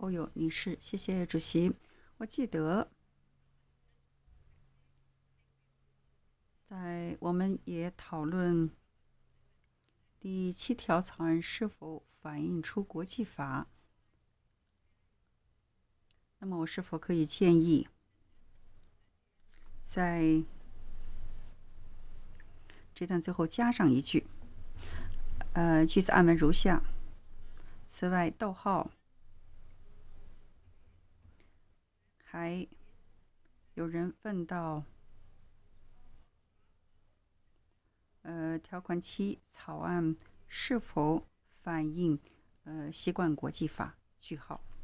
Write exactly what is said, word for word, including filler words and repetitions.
欧友女士，谢谢主席。我记得在我们也讨论第七条草案是否反映出国际法。那么我是否可以建议在这段最后加上一句，呃，句子按文如下。此外，逗号还有人问到，呃，条款七草案是否反映呃习惯国际法？句号。